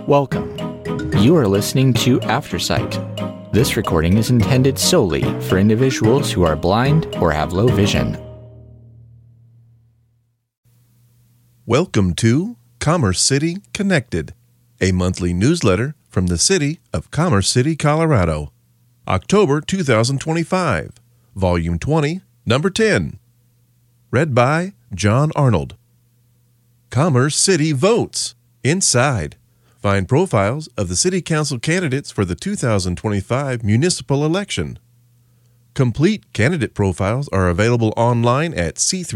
Welcome. You are listening to Aftersight. This recording is intended solely for individuals who are blind or have low vision. Welcome to Commerce City Connected, a monthly newsletter from the city of Commerce City, Colorado. October 2025, Volume 20, Number 10. Read by John Arnold. Commerce City votes. Inside. Find profiles of the City Council candidates for the 2025 municipal election. Complete candidate profiles are available online at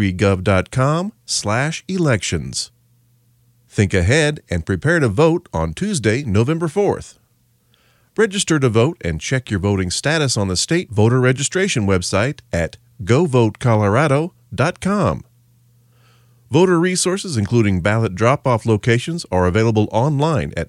c3gov.com/elections. Think ahead and prepare to vote on Tuesday, November 4th. Register to vote and check your voting status on the state voter registration website at govotecolorado.com. Voter resources, including ballot drop-off locations, are available online at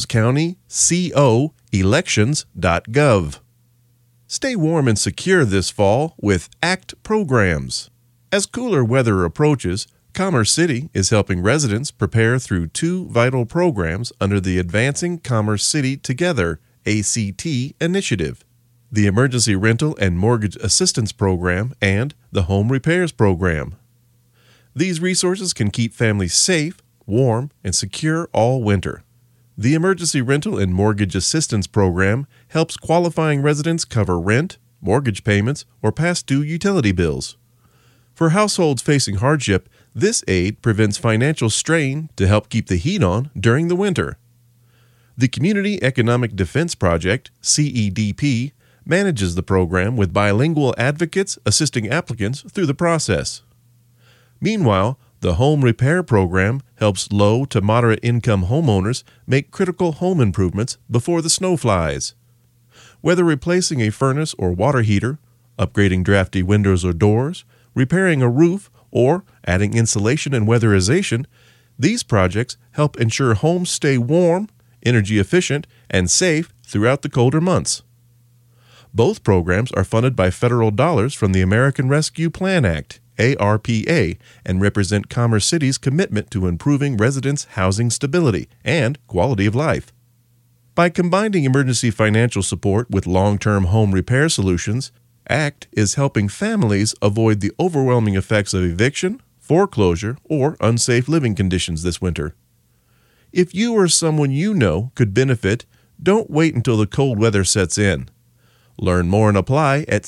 adamscountycoelections.gov. Stay warm and secure this fall with ACT programs. As cooler weather approaches, Commerce City is helping residents prepare through two vital programs under the Advancing Commerce City Together ACT initiative: the Emergency Rental and Mortgage Assistance Program and the Home Repairs Program. These resources can keep families safe, warm, and secure all winter. The Emergency Rental and Mortgage Assistance Program helps qualifying residents cover rent, mortgage payments, or past due utility bills. For households facing hardship, this aid prevents financial strain to help keep the heat on during the winter. The Community Economic Defense Project, CEDP, manages the program with bilingual advocates assisting applicants through the process. Meanwhile, the Home Repair Program helps low to moderate income homeowners make critical home improvements before the snow flies. Whether replacing a furnace or water heater, upgrading drafty windows or doors, repairing a roof, or adding insulation and weatherization, these projects help ensure homes stay warm, energy efficient, and safe throughout the colder months. Both programs are funded by federal dollars from the American Rescue Plan Act, ARPA, and represent Commerce City's commitment to improving residents' housing stability and quality of life. By combining emergency financial support with long-term home repair solutions, ACT is helping families avoid the overwhelming effects of eviction, foreclosure, or unsafe living conditions this winter. If you or someone you know could benefit, don't wait until the cold weather sets in. Learn more and apply at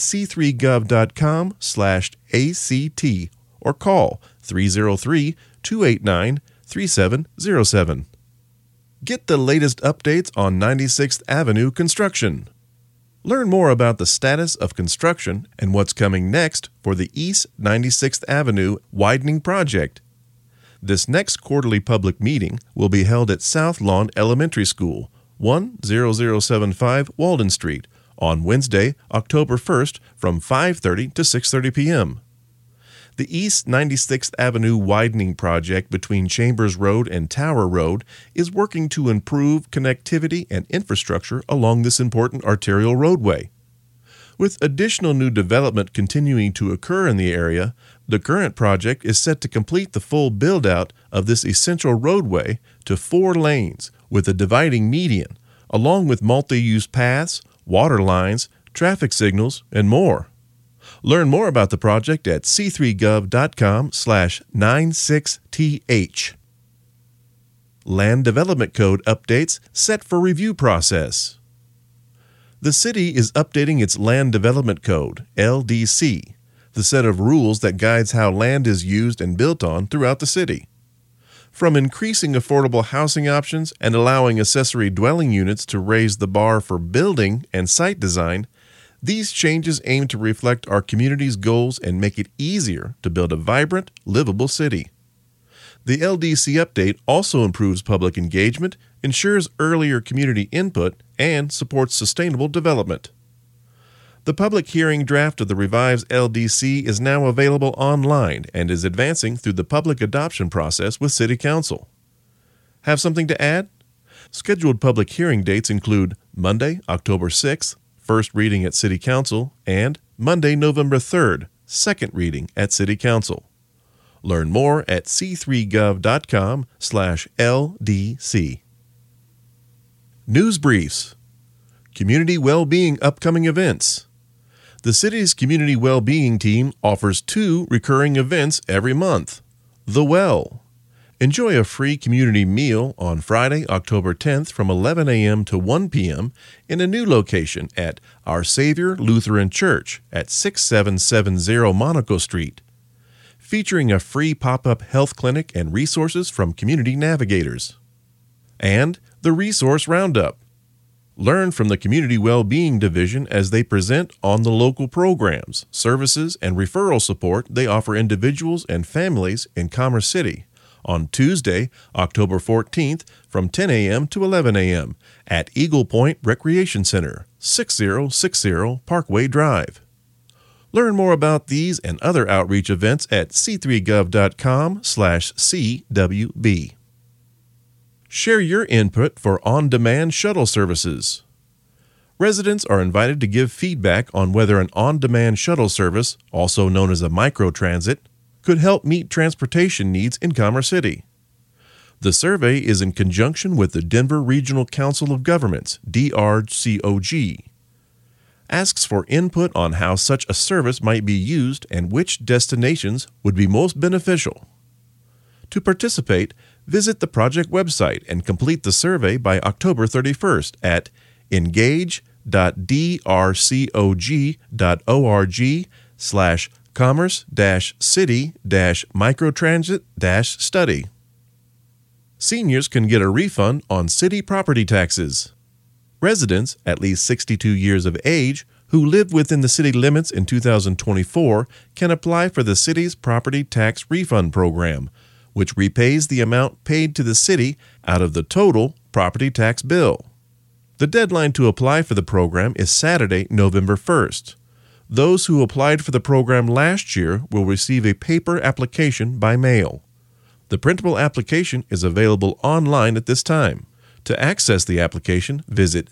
c3gov.com/ACT or call 303-289-3707. Get the latest updates on 96th Avenue construction. Learn more about the status of construction and what's coming next for the East 96th Avenue widening project. This next quarterly public meeting will be held at South Lawn Elementary School, 10075 Walden Street, on Wednesday, October 1st from 5:30 to 6:30 p.m. The East 96th Avenue widening project between Chambers Road and Tower Road is working to improve connectivity and infrastructure along this important arterial roadway. With additional new development continuing to occur in the area, the current project is set to complete the full build-out of this essential roadway to 4 lanes with a dividing median, along with multi-use paths, water lines, traffic signals, and more. Learn more about the project at c3gov.com/96th. Land Development Code updates set for review process. The city is updating its Land Development Code, LDC, the set of rules that guides how land is used and built on throughout the city. From increasing affordable housing options and allowing accessory dwelling units to raise the bar for building and site design, these changes aim to reflect our community's goals and make it easier to build a vibrant, livable city. The LDC update also improves public engagement, ensures earlier community input, and supports sustainable development. The public hearing draft of the revised LDC is now available online and is advancing through the public adoption process with City Council. Have something to add? Scheduled public hearing dates include Monday, October 6th, first reading at City Council, and Monday, November 3rd, second reading at City Council. Learn more at c3gov.com/LDC. News briefs. Community well-being upcoming events. The city's community well-being team offers 2 recurring events every month. The Well. Enjoy a free community meal on Friday, October 10th from 11 a.m. to 1 p.m. in a new location at Our Savior Lutheran Church at 6770 Monaco Street, featuring a free pop-up health clinic and resources from community navigators. And the Resource Roundup. Learn from the Community Well-Being Division as they present on the local programs, services, and referral support they offer individuals and families in Commerce City on Tuesday, October 14th from 10 a.m. to 11 a.m. at Eagle Point Recreation Center, 6060 Parkway Drive. Learn more about these and other outreach events at c3gov.com/CWB. Share your input for on-demand shuttle services. Residents are invited to give feedback on whether an on-demand shuttle service, also known as a microtransit, could help meet transportation needs in Commerce City. The survey is in conjunction with the Denver Regional Council of Governments, DRCOG. Asks for input on how such a service might be used and which destinations would be most beneficial. To participate, visit the project website and complete the survey by October 31st at engage.drcog.org/commerce-city-microtransit-study. Seniors can get a refund on city property taxes. Residents at least 62 years of age who lived within the city limits in 2024 can apply for the city's property tax refund program, which repays the amount paid to the city out of the total property tax bill. The deadline to apply for the program is Saturday, November 1st. Those who applied for the program last year will receive a paper application by mail. The printable application is available online at this time. To access the application, visit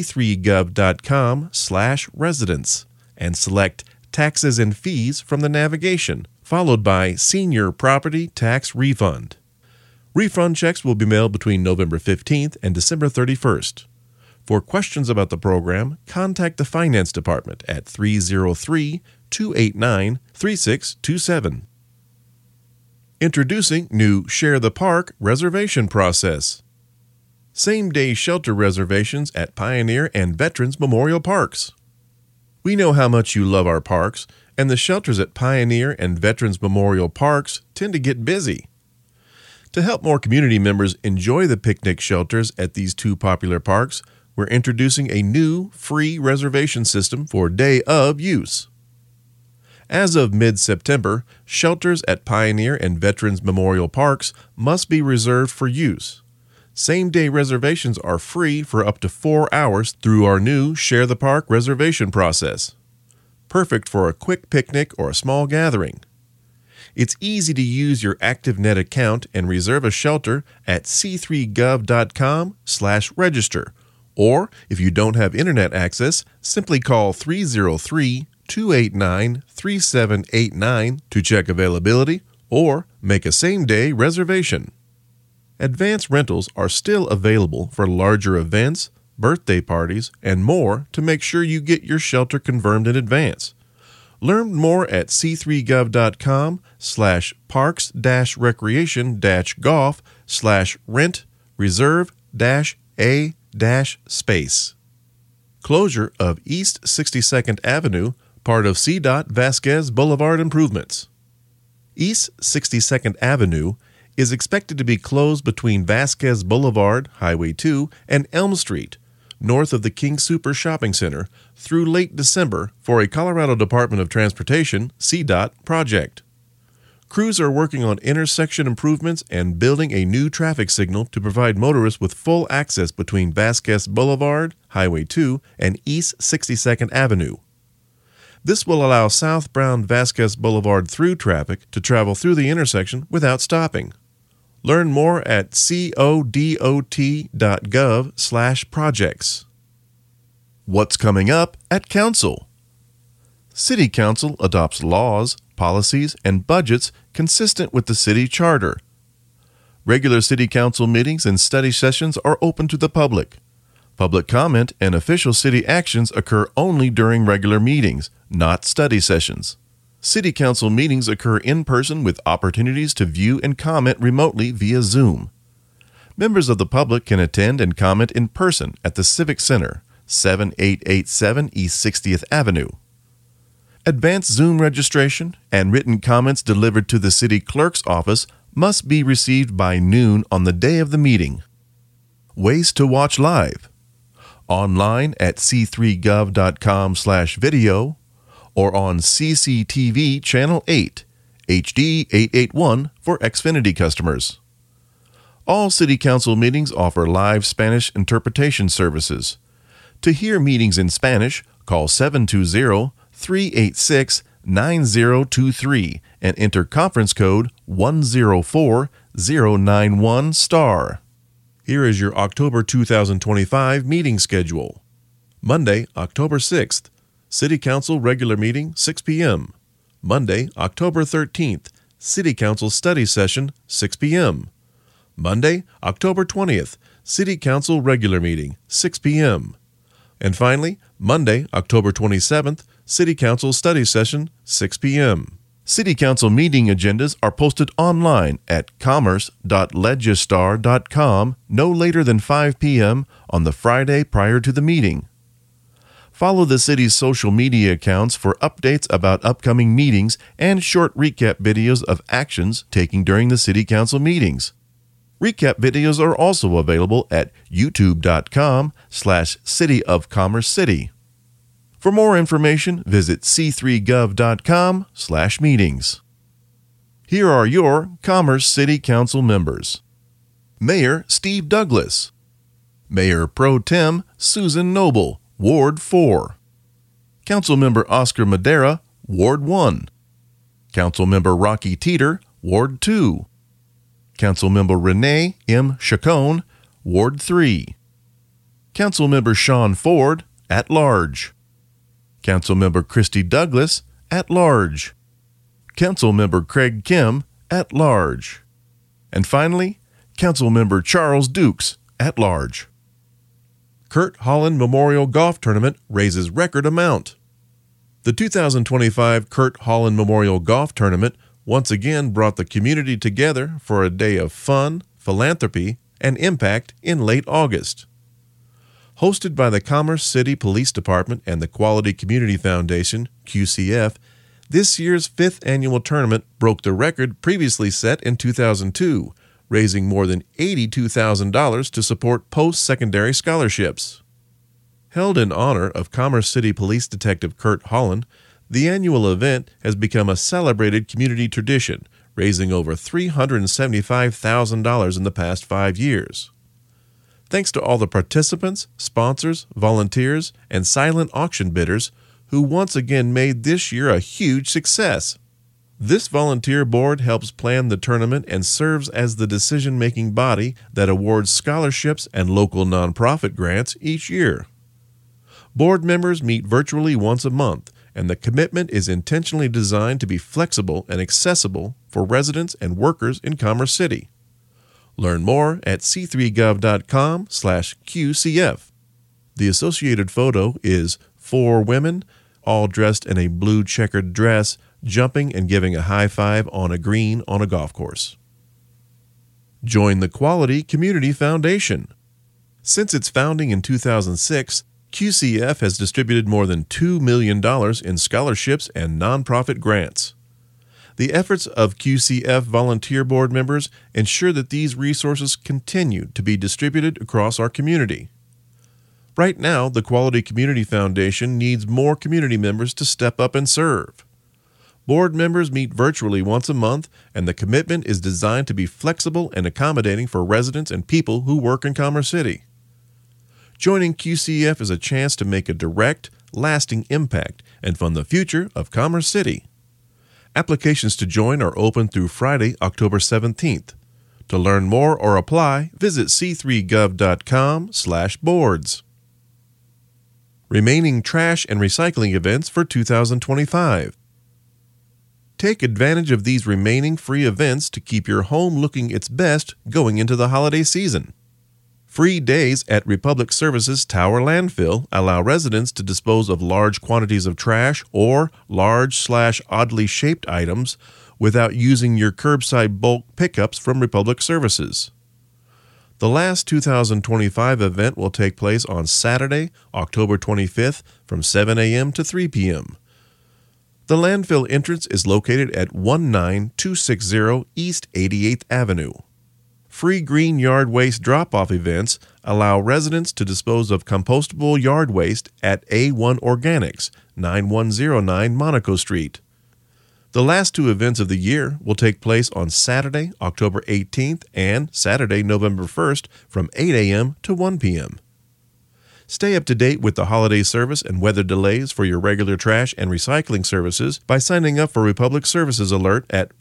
c3gov.com/residents and select Taxes and Fees from the navigation, followed by Senior Property Tax Refund. Refund checks will be mailed between November 15th and December 31st. For questions about the program, contact the Finance Department at 303-289-3627. Introducing new Share the Park reservation process. Same-day shelter reservations at Pioneer and Veterans Memorial Parks. We know how much you love our parks, and the shelters at Pioneer and Veterans Memorial Parks tend to get busy. To help more community members enjoy the picnic shelters at these 2 popular parks, we're introducing a new free reservation system for day of use. As of mid-September, shelters at Pioneer and Veterans Memorial Parks must be reserved for use. Same-day reservations are free for up to 4 hours through our new Share the Park reservation process. Perfect for a quick picnic or a small gathering. It's easy to use your ActiveNet account and reserve a shelter at c3gov.com/register. Or, if you don't have internet access, simply call 303-289-3789 to check availability or make a same-day reservation. Advance rentals are still available for larger events, birthday parties, and more to make sure you get your shelter confirmed in advance. Learn more at c3gov.com/parks-recreation-golf/rent-reserve-a-space. Closure of East 62nd Avenue, part of CDOT Vasquez Boulevard improvements. East 62nd Avenue is expected to be closed between Vasquez Boulevard, Highway 2, and Elm Street, north of the King Super Shopping Center, through late December for a Colorado Department of Transportation (CDOT) project. Crews are working on intersection improvements and building a new traffic signal to provide motorists with full access between Vasquez Boulevard, Highway 2, and East 62nd Avenue. This will allow southbound Vasquez Boulevard through traffic to travel through the intersection without stopping. Learn more at codot.gov/projects. What's coming up at Council? City Council adopts laws, policies, and budgets consistent with the city charter. Regular City Council meetings and study sessions are open to the public. Public comment and official city actions occur only during regular meetings, not study sessions. City Council meetings occur in person with opportunities to view and comment remotely via Zoom. Members of the public can attend and comment in person at the Civic Center, 7887 East 60th Avenue. Advanced Zoom registration and written comments delivered to the City Clerk's office must be received by noon on the day of the meeting. Ways to watch live. Online at c3gov.com/video or on CCTV Channel 8, HD 881 for Xfinity customers. All City Council meetings offer live Spanish interpretation services. To hear meetings in Spanish, call 720-386-9023 and enter conference code 104091 *. Here is your October 2025 meeting schedule. Monday, October 6th, City Council regular meeting, 6 p.m. Monday, October 13th, City Council study session, 6 p.m. Monday, October 20th, City Council regular meeting, 6 p.m. And finally, Monday, October 27th, City Council study session, 6 p.m. City Council meeting agendas are posted online at commerce.legistar.com no later than 5 p.m. on the Friday prior to the meeting. Follow the city's social media accounts for updates about upcoming meetings and short recap videos of actions taken during the City Council meetings. Recap videos are also available at youtube.com/cityofcommercecity. For more information, visit c3gov.com/meetings. Here are your Commerce City Council members. Mayor Steve Douglas. Mayor Pro Tem Susan Noble, Ward 4. Councilmember Oscar Madera, Ward 1. Councilmember Rocky Teeter, Ward 2. Councilmember Renee M. Chacon, Ward 3. Councilmember Sean Ford, at large. Councilmember Christy Douglas, at large. Councilmember Craig Kim, at large. And finally, Councilmember Charles Dukes, at large. Kurt Holland Memorial Golf Tournament raises record amount. The 2025 Kurt Holland Memorial Golf Tournament once again brought the community together for a day of fun, philanthropy, and impact in late August. Hosted by the Commerce City Police Department and the Quality Community Foundation, QCF, this year's 5th annual tournament broke the record previously set in 2002, raising more than $82,000 to support post-secondary scholarships. Held in honor of Commerce City Police Detective Kurt Holland, the annual event has become a celebrated community tradition, raising over $375,000 in the past 5 years. Thanks to all the participants, sponsors, volunteers, and silent auction bidders who once again made this year a huge success. This volunteer board helps plan the tournament and serves as the decision-making body that awards scholarships and local nonprofit grants each year. Board members meet virtually once a month, and the commitment is intentionally designed to be flexible and accessible for residents and workers in Commerce City. Learn more at c3gov.com/QCF. The associated photo is 4 women, all dressed in a blue checkered dress, jumping and giving a high five on a green on a golf course. Join the Quality Community Foundation. Since its founding in 2006, QCF has distributed more than $2 million in scholarships and nonprofit grants. The efforts of QCF volunteer board members ensure that these resources continue to be distributed across our community. Right now, the Quality Community Foundation needs more community members to step up and serve. Board members meet virtually once a month, and the commitment is designed to be flexible and accommodating for residents and people who work in Commerce City. Joining QCF is a chance to make a direct, lasting impact and fund the future of Commerce City. Applications to join are open through Friday, October 17th. To learn more or apply, visit c3gov.com/boards. Remaining trash and recycling events for 2025. Take advantage of these remaining free events to keep your home looking its best going into the holiday season. Free days at Republic Services Tower Landfill allow residents to dispose of large quantities of trash or large/oddly shaped items without using your curbside bulk pickups from Republic Services. The last 2025 event will take place on Saturday, October 25th from 7 a.m. to 3 p.m. The landfill entrance is located at 19260 East 88th Avenue. Free green yard waste drop-off events allow residents to dispose of compostable yard waste at A1 Organics, 9109 Monaco Street. The last two events of the year will take place on Saturday, October 18th and Saturday, November 1st from 8 a.m. to 1 p.m. Stay up to date with the holiday service and weather delays for your regular trash and recycling services by signing up for Republic Services Alert at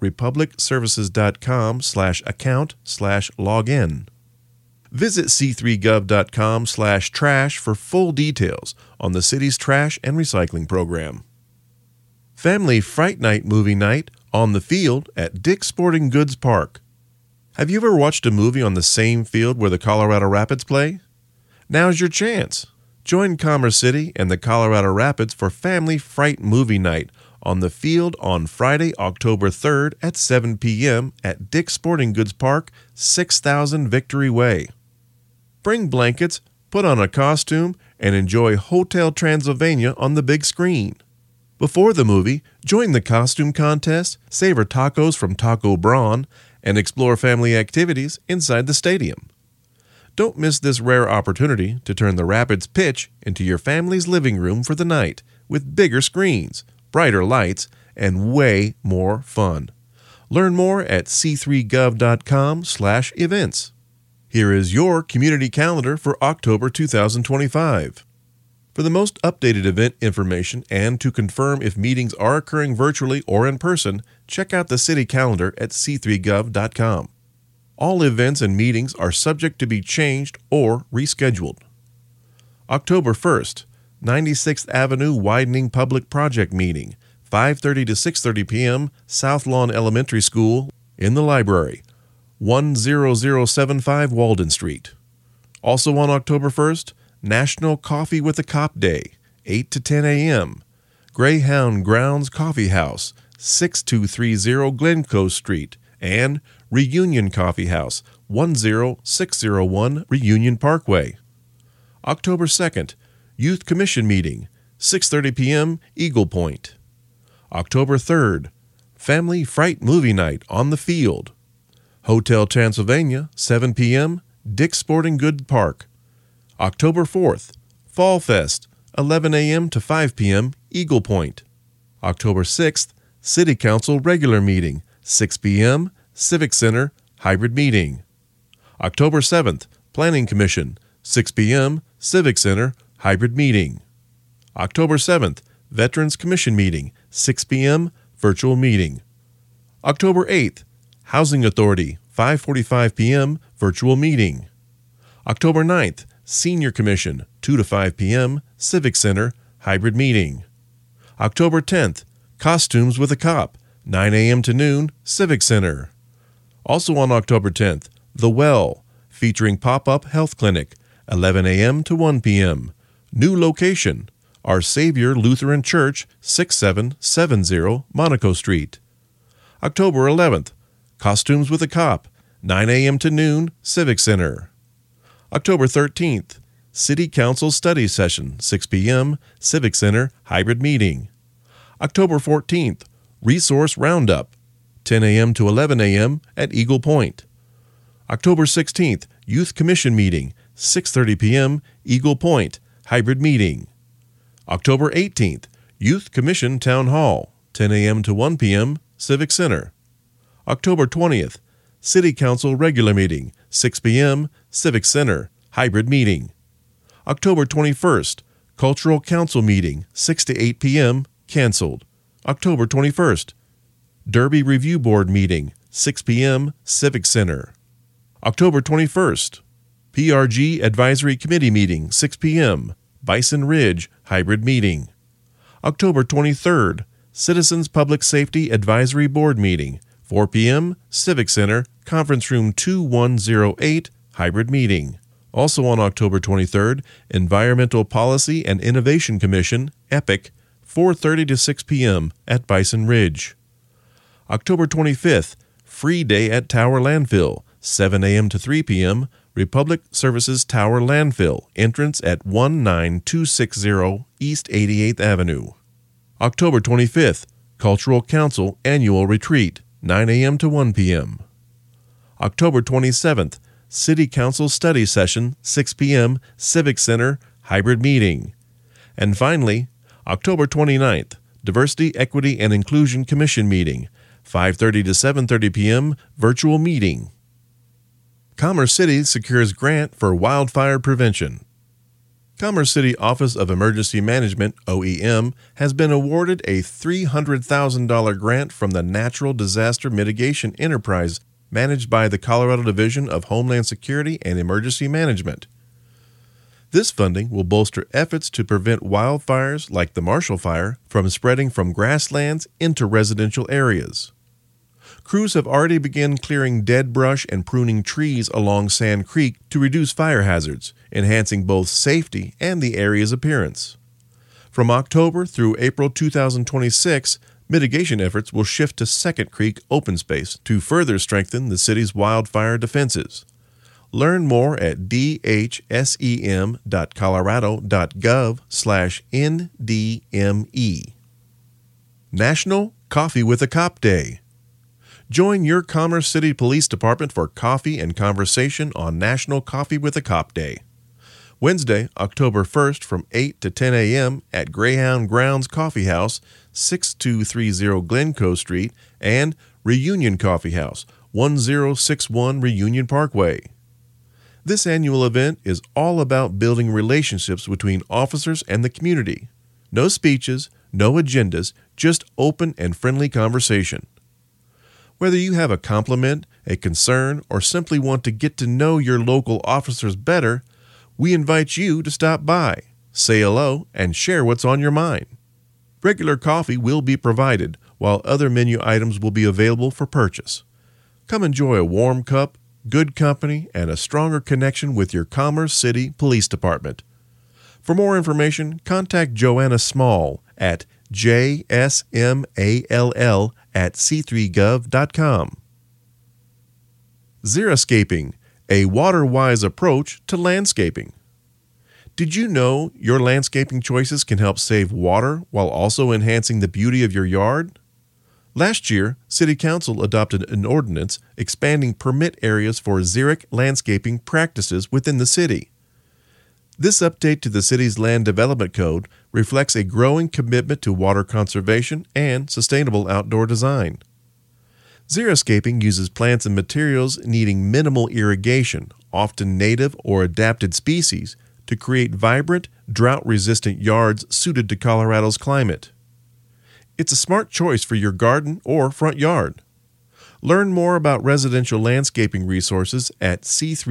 republicservices.com/account/login. Visit c3gov.com/trash for full details on the city's trash and recycling program. Family Fright Night movie night on the field at Dick's Sporting Goods Park. Have you ever watched a movie on the same field where the Colorado Rapids play? Now's your chance. Join Commerce City and the Colorado Rapids for Family Fright Movie Night on the field on Friday, October 3rd at 7 p.m. at Dick's Sporting Goods Park, 6000 Victory Way. Bring blankets, put on a costume, and enjoy Hotel Transylvania on the big screen. Before the movie, join the costume contest, savor tacos from Taco Braun, and explore family activities inside the stadium. Don't miss this rare opportunity to turn the Rapids pitch into your family's living room for the night with bigger screens, brighter lights, and way more fun. Learn more at c3gov.com/events. Here is your community calendar for October 2025. For the most updated event information and to confirm if meetings are occurring virtually or in person, check out the city calendar at c3gov.com. All events and meetings are subject to be changed or rescheduled. October 1st, 96th Avenue Widening Public Project Meeting, 5:30 to 6:30 p.m., South Lawn Elementary School, in the library, 10075 Walden Street. Also on October 1st, National Coffee with a Cop Day, 8 to 10 a.m., Greyhound Grounds Coffee House, 6230 Glencoe Street, and Reunion Coffee House, 10601 Reunion Parkway. October 2nd, Youth Commission Meeting, 6:30 p.m., Eagle Point. October 3rd, Family Fright Movie Night on the Field, Hotel Transylvania, 7 p.m., Dick's Sporting Goods Park. October 4th, Fall Fest, 11 a.m. to 5 p.m., Eagle Point. October 6th, City Council Regular Meeting, 6 p.m., Civic Center, Hybrid Meeting. October 7th, Planning Commission, 6 p.m., Civic Center, Hybrid Meeting. October 7th, Veterans Commission Meeting, 6 p.m., Virtual Meeting. October 8th, Housing Authority, 5:45 p.m., Virtual Meeting. October 9th, Senior Commission, 2 to 5 p.m., Civic Center, Hybrid Meeting. October 10th, Costumes with a Cop, 9 a.m. to noon, Civic Center. Also on October 10th, The Well, featuring Pop-Up Health Clinic, 11 a.m. to 1 p.m. New location, Our Savior Lutheran Church, 6770 Monaco Street. October 11th, Costumes with a Cop, 9 a.m. to noon, Civic Center. October 13th, City Council Study Session, 6 p.m., Civic Center, Hybrid Meeting. October 14th, Resource Roundup, 10 a.m. to 11 a.m. at Eagle Point. October 16th, Youth Commission Meeting, 6:30 p.m., Eagle Point, Hybrid Meeting. October 18th, Youth Commission Town Hall, 10 a.m. to 1 p.m., Civic Center. October 20th, City Council Regular Meeting, 6 p.m., Civic Center, Hybrid Meeting. October 21st, Cultural Council Meeting, 6 to 8 p.m., canceled. October 21st, Derby Review Board Meeting, 6 p.m., Civic Center. October 21st, PRG Advisory Committee Meeting, 6 p.m., Bison Ridge, Hybrid Meeting. October 23rd, Citizens Public Safety Advisory Board Meeting, 4 p.m., Civic Center, Conference Room 2108, Hybrid Meeting. Also on October 23rd, Environmental Policy and Innovation Commission, EPIC, 4:30 to 6 p.m. at Bison Ridge. October 25th, Free Day at Tower Landfill, 7 a.m. to 3 p.m., Republic Services Tower Landfill, entrance at 19260 East 88th Avenue. October 25th, Cultural Council Annual Retreat, 9 a.m. to 1 p.m. October 27th, City Council Study Session, 6 p.m., Civic Center, Hybrid Meeting. And finally, October 29th, Diversity, Equity, and Inclusion Commission Meeting, 5:30 to 7:30 p.m., Virtual Meeting. Commerce City secures grant for wildfire prevention. Commerce City Office of Emergency Management, OEM, has been awarded a $300,000 grant from the Natural Disaster Mitigation Enterprise managed by the Colorado Division of Homeland Security and Emergency Management. This funding will bolster efforts to prevent wildfires like the Marshall Fire from spreading from grasslands into residential areas. Crews have already begun clearing dead brush and pruning trees along Sand Creek to reduce fire hazards, enhancing both safety and the area's appearance. From October through April 2026, mitigation efforts will shift to Second Creek open space to further strengthen the city's wildfire defenses. Learn more at dhsem.colorado.gov/NDME. National Coffee with a Cop Day. Join your Commerce City Police Department for coffee and conversation on National Coffee with a Cop Day. Wednesday, October 1st from 8 to 10 a.m. at Greyhound Grounds Coffee House, 6230 Glencoe Street, and Reunion Coffee House, 1061 Reunion Parkway. This annual event is all about building relationships between officers and the community. No speeches, no agendas, just open and friendly conversation. Whether you have a compliment, a concern, or simply want to get to know your local officers better, we invite you to stop by, say hello, and share what's on your mind. Regular coffee will be provided, while other menu items will be available for purchase. Come enjoy a warm cup, good company, and a stronger connection with your Commerce City Police Department. For more information, contact Joanna Small at jsmall@c3gov.com. Xeriscaping, a water-wise approach to landscaping. Did you know your landscaping choices can help save water while also enhancing the beauty of your yard? Last year, City Council adopted an ordinance expanding permit areas for xeric landscaping practices within the city. This update to the city's Land Development Code reflects a growing commitment to water conservation and sustainable outdoor design. Xeriscaping uses plants and materials needing minimal irrigation, often native or adapted species, to create vibrant, drought-resistant yards suited to Colorado's climate. It's a smart choice for your garden or front yard. Learn more about residential landscaping resources at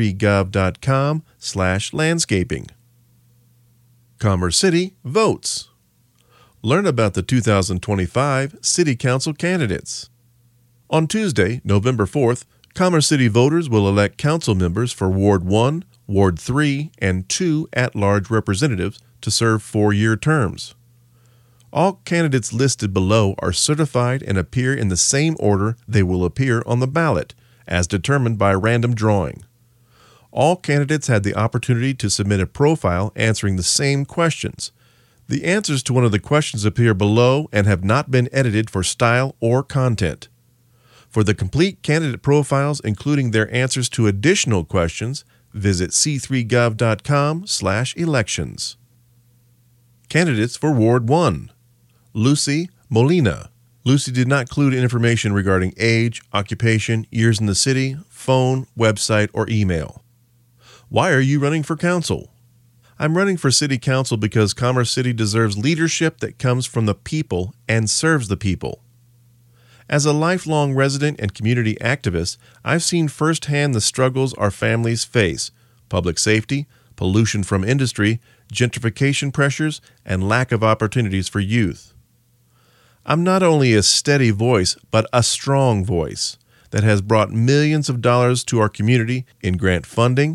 c3gov.com/landscaping. Commerce City votes. Learn about the 2025 City Council candidates. On Tuesday, November 4th, Commerce City voters will elect council members for Ward 1, Ward 3, and 2 at-large representatives to serve 4-year terms. All candidates listed below are certified and appear in the same order they will appear on the ballot, as determined by random drawing. All candidates had the opportunity to submit a profile answering the same questions. The answers to one of the questions appear below and have not been edited for style or content. For the complete candidate profiles, including their answers to additional questions, visit c3gov.com/elections. Candidates for Ward 1. Lucy Molina. Lucy did not include information regarding age, occupation, years in the city, phone, website, or email. Why are you running for council? I'm running for city council because Commerce City deserves leadership that comes from the people and serves the people. As a lifelong resident and community activist, I've seen firsthand the struggles our families face: public safety, pollution from industry, gentrification pressures, and lack of opportunities for youth. I'm not only a steady voice, but a strong voice that has brought millions of dollars to our community in grant funding,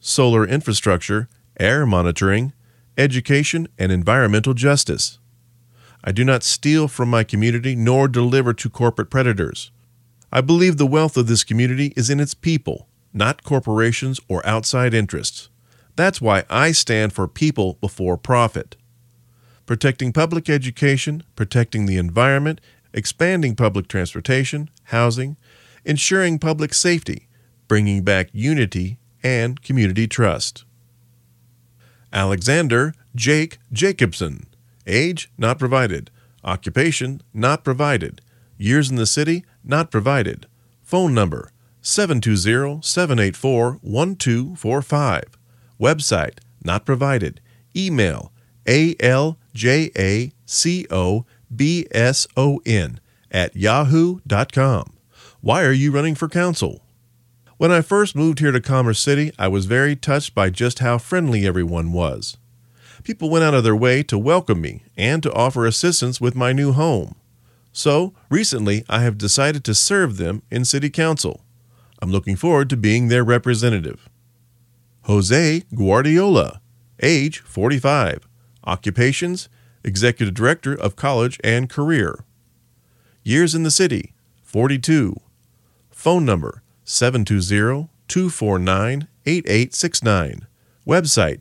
solar infrastructure, air monitoring, education, and environmental justice. I do not steal from my community nor deliver to corporate predators. I believe the wealth of this community is in its people, not corporations or outside interests. That's why I stand for people before profit. Protecting public education, protecting the environment, expanding public transportation, housing, ensuring public safety, bringing back unity and community trust. Alexander Jake Jacobson. Age, not provided. Occupation, not provided. Years in the city, not provided. Phone number, 720-784-1245. Website, not provided. Email, aljacobson@yahoo.com. Why are you running for council? When I first moved here to Commerce City, I was very touched by just how friendly everyone was. People went out of their way to welcome me and to offer assistance with my new home. So, recently, I have decided to serve them in City Council. I'm looking forward to being their representative. Jose Guardiola. Age, 45. Occupations, Executive Director of College and Career. Years in the city, 42. Phone number, 720-249-8869. Website,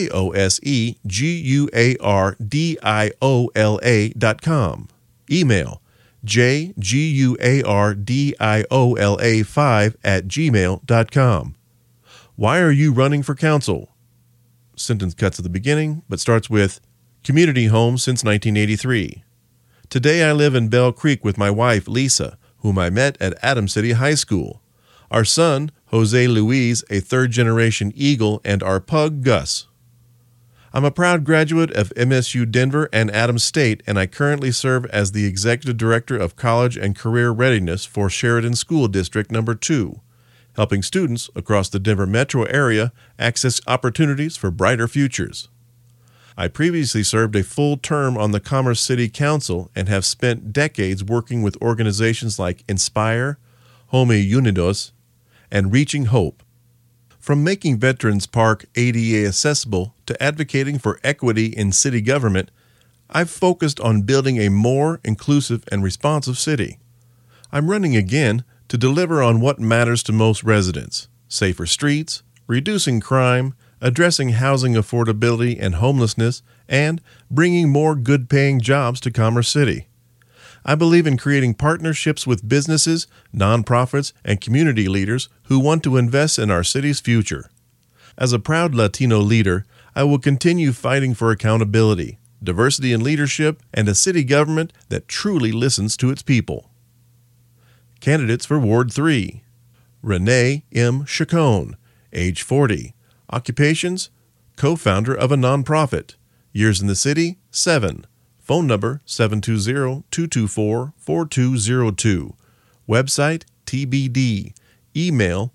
joseguardiola.com. Email, jguardiola5@gmail.com. Why are you running for council? Sentence cuts at the beginning, but starts with, community home since 1983. Today I live in Bell Creek with my wife, Lisa, whom I met at Adams City High School. Our son, Jose Luis, a third-generation Eagle, and our pug, Gus. I'm a proud graduate of MSU Denver and Adams State, and I currently serve as the Executive Director of College and Career Readiness for Sheridan School District No. 2, helping students across the Denver metro area access opportunities for brighter futures. I previously served a full term on the Commerce City Council and have spent decades working with organizations like Inspire, Home Unidos, and Reaching Hope. From making Veterans Park ADA accessible to advocating for equity in city government, I've focused on building a more inclusive and responsive city. I'm running again to deliver on what matters to most residents: safer streets, reducing crime, addressing housing affordability and homelessness, and bringing more good-paying jobs to Commerce City. I believe in creating partnerships with businesses, nonprofits, and community leaders who want to invest in our city's future. As a proud Latino leader, I will continue fighting for accountability, diversity in leadership, and a city government that truly listens to its people. Candidates for Ward 3. Renee M. Chacon, age 40. Occupations, co-founder of a nonprofit. Years in the city, 7. Phone number, 720-224-4202. Website, TBD. Email,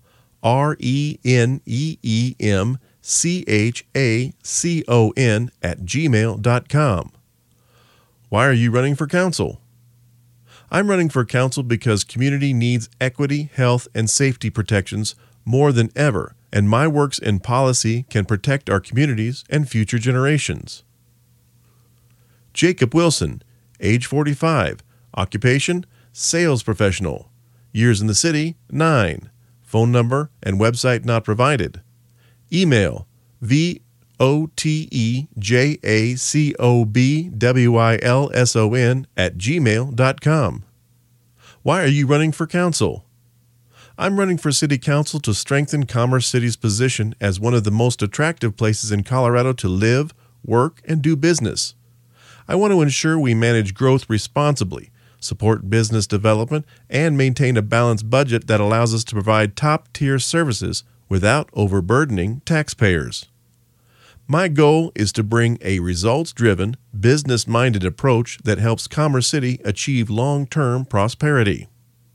reneemchacon@gmail.com. Why are you running for council? I'm running for council because community needs equity, health, and safety protections more than ever, and my works in policy can protect our communities and future generations. Jacob Wilson, age 45. Occupation, sales professional. Years in the city, 9. Phone number and website not provided. Email, votejacobwilson@gmail.com. Why are you running for council? I'm running for city council to strengthen Commerce City's position as one of the most attractive places in Colorado to live, work, and do business. I want to ensure we manage growth responsibly, support business development, and maintain a balanced budget that allows us to provide top-tier services without overburdening taxpayers. My goal is to bring a results-driven, business-minded approach that helps Commerce City achieve long-term prosperity.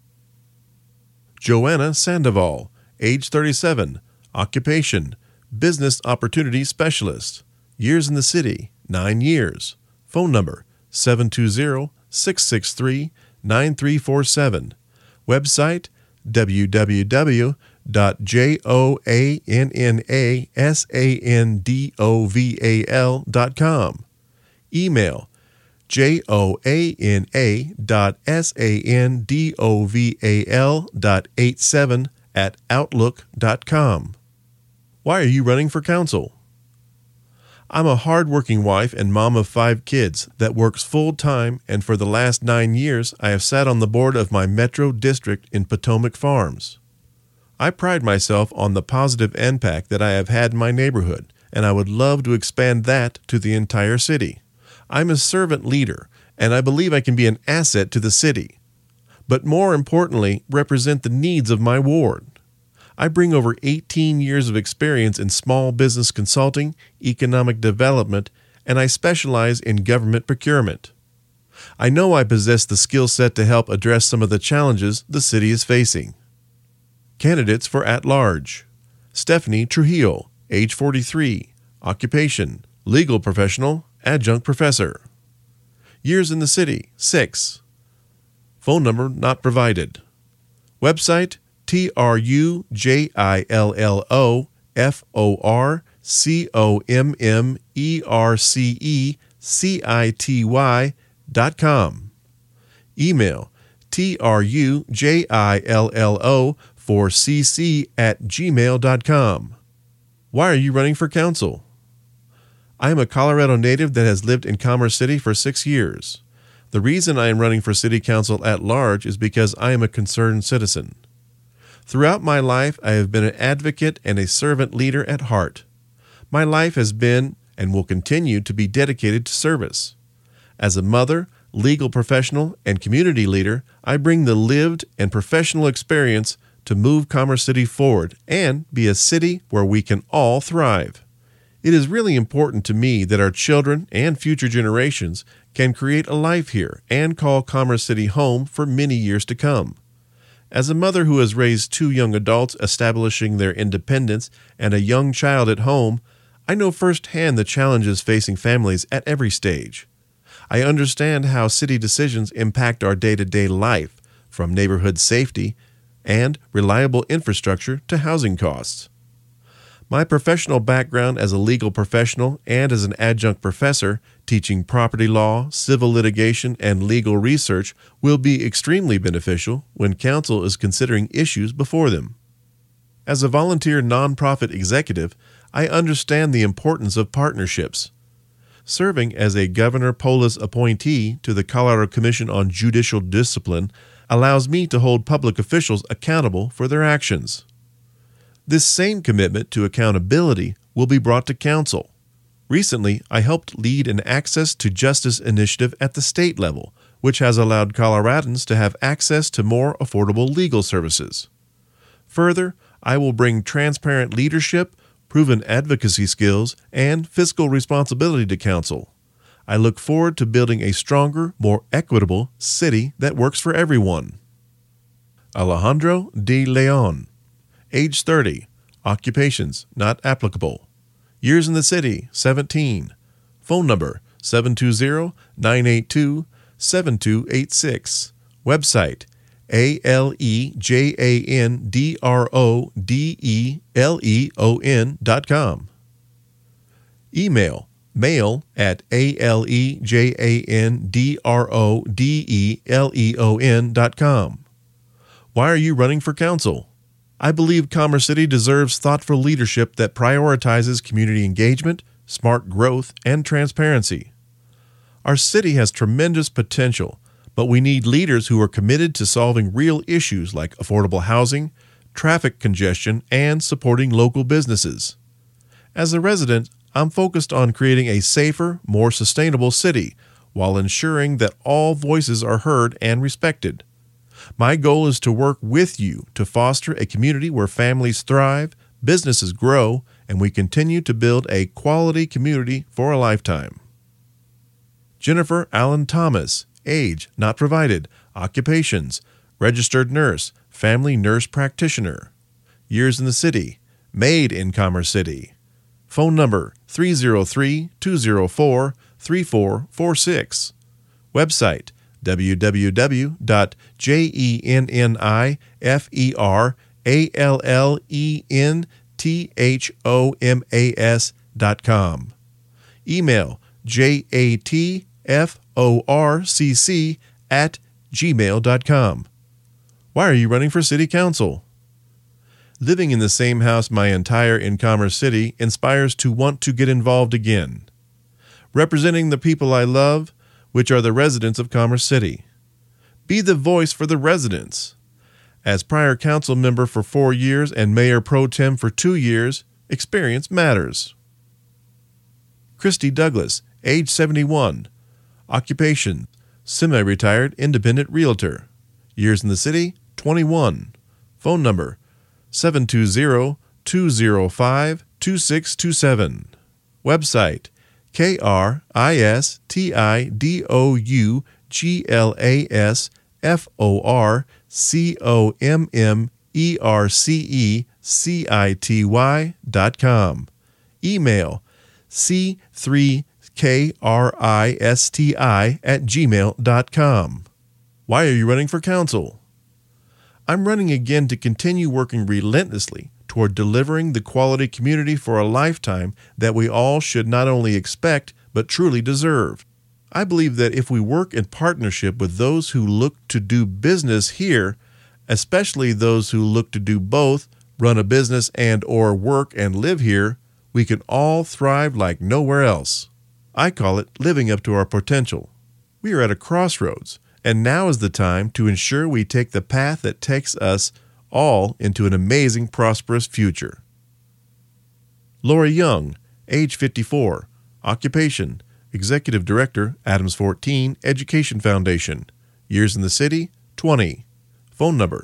Joanna Sandoval, age 37, occupation, business opportunity specialist, years in the city, 9 years, phone number, 720-663-9347, website, www.joannasandval.com. joannasandoval.com. Email joanna.sandoval.87@outlook.com. Why are you running for council? I'm a hard-working wife and mom of 5 kids that works full-time, and for the last 9 years I have sat on the board of my Metro District in Potomac Farms. I pride myself on the positive impact that I have had in my neighborhood, and I would love to expand that to the entire city. I'm a servant leader, and I believe I can be an asset to the city, but more importantly, represent the needs of my ward. I bring over 18 years of experience in small business consulting, economic development, and I specialize in government procurement. I know I possess the skill set to help address some of the challenges the city is facing. Candidates for at-large: Stephanie Trujillo, age 43, occupation, legal professional, adjunct professor. Years in the city, 6. Phone number not provided. Website, trujilloformercecity.com. Email, trujillo4cc@gmail.com. Why are you running for council? I am a Colorado native that has lived in Commerce City for 6 years. The reason I am running for city council at large is because I am a concerned citizen. Throughout my life, I have been an advocate and a servant leader at heart. My life has been and will continue to be dedicated to service. As a mother, legal professional, and community leader, I bring the lived and professional experience to move Commerce City forward and be a city where we can all thrive. It is really important to me that our children and future generations can create a life here and call Commerce City home for many years to come. As a mother who has raised 2 young adults establishing their independence and a young child at home, I know firsthand the challenges facing families at every stage. I understand how city decisions impact our day-to-day life, from neighborhood safety and reliable infrastructure to housing costs. My professional background as a legal professional and as an adjunct professor teaching property law, civil litigation, and legal research will be extremely beneficial when council is considering issues before them. As a volunteer nonprofit executive, I understand the importance of partnerships. Serving as a Governor Polis appointee to the Colorado Commission on Judicial Discipline allows me to hold public officials accountable for their actions. This same commitment to accountability will be brought to council. Recently, I helped lead an Access to Justice initiative at the state level, which has allowed Coloradans to have access to more affordable legal services. Further, I will bring transparent leadership, proven advocacy skills, and fiscal responsibility to council. I look forward to building a stronger, more equitable city that works for everyone. Alejandro de Leon, age 30, occupations not applicable. Years in the city, 17. Phone number, 720-982-7286. Website, alejandrodeleon.com. Email, mail@alejandrodeleon.com. Why are you running for council? I believe Commerce City deserves thoughtful leadership that prioritizes community engagement, smart growth, and transparency. Our city has tremendous potential, but we need leaders who are committed to solving real issues like affordable housing, traffic congestion, and supporting local businesses. As a resident, I'm focused on creating a safer, more sustainable city while ensuring that all voices are heard and respected. My goal is to work with you to foster a community where families thrive, businesses grow, and we continue to build a quality community for a lifetime. Jennifer Allen Thomas, age not provided, occupations, registered nurse, family nurse practitioner. Years in the city, maid in Commerce City. Phone number 303-204-3446. Website, www.jenniferdn.com. ALLENTHOMAS.com. Email JATFORCC@gmail.com. Why are you running for city council? Living in the same house my entire in Commerce City inspires to want to get involved again. Representing the people I love, which are the residents of Commerce City. Be the voice for the residents. As prior council member for 4 years and mayor pro tem for 2 years, experience matters. Christy Douglas, age 71. Occupation, semi-retired independent realtor. Years in the city, 21. Phone number, 720-205-2627. Website, KRISTIDOUGLASFORCOMMERCECITY.com. Email c3kristi@gmail.com. Why are you running for council? I'm running again to continue working relentlessly toward delivering the quality community for a lifetime that we all should not only expect but truly deserve. I believe that if we work in partnership with those who look to do business here, especially those who look to do both, run a business and or work and live here, we can all thrive like nowhere else. I call it living up to our potential. We are at a crossroads, and now is the time to ensure we take the path that takes us all into an amazing, prosperous future. Lori Young, age 54. Occupation, Executive Director, Adams 14 Education Foundation. Years in the city, 20. Phone number,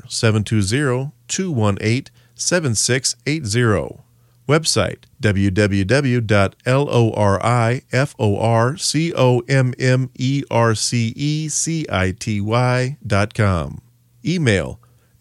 720-218-7680. Website, www.loriforcommercecity.com. Email,